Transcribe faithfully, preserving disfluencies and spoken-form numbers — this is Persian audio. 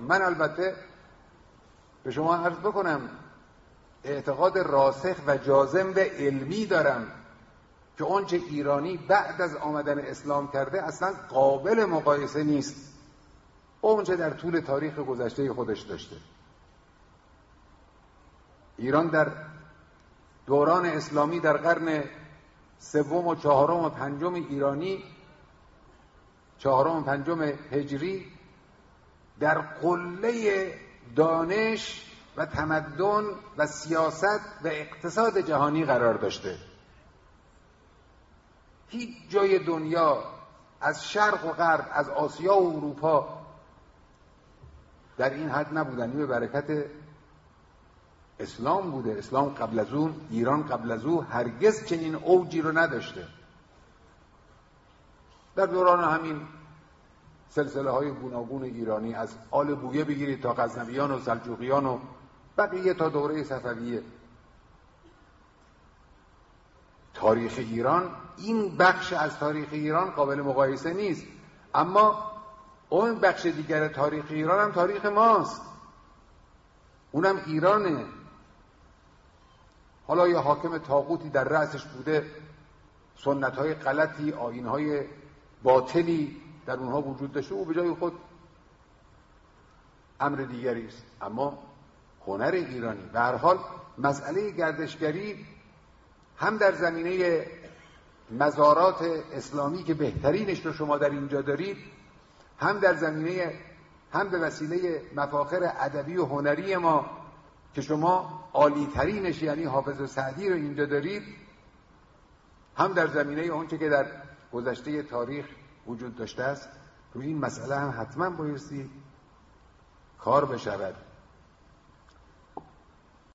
من البته به شما عرض بکنم اعتقاد راسخ و جازم و علمی دارم که آنچه ایرانی بعد از آمدن اسلام کرده اصلا قابل مقایسه نیست با آنچه در طول تاریخ گذشته خودش داشته. ایران در دوران اسلامی در قرن سوم و چهارم و پنجم ایرانی، چهارم و پنجم هجری، در قله دانش و تمدن و سیاست و اقتصاد جهانی قرار داشته. هیچ جای دنیا از شرق و غرب، از آسیا و اروپا در این حد نبودن. این به برکت اسلام بوده. اسلام قبل از اون، ایران قبل از اون هرگز چنین اوجی رو نداشته. در دوران همین سلسله های گوناگون ایرانی، از آل بویه بگیرید تا غزنویان و سلجوقیان و بقیه تا دوره صفویه، تاریخ ایران، این بخش از تاریخ ایران قابل مقایسه نیست. اما اون بخش دیگر تاریخ ایران هم تاریخ ماست، اونم ایرانه. حالا یه حاکم طاغوتی در رأسش بوده، سنت‌های غلطی، آیین‌های باطلی در اونها وجود داشته، او به جای خود امر دیگری است. اما هنر ایرانی به هر حال، مسئله گردشگری هم در زمینه مزارات اسلامی که بهترینش رو شما در اینجا دارید، هم در زمینه، هم به وسیله مفاخر ادبی و هنری ما که شما عالی ترینش یعنی حافظ سعدی رو اینجا دارید، هم در زمینه اونچه که در گذشته تاریخ وجود داشته است. روی این مسئله هم حتما بایستی کار بشود.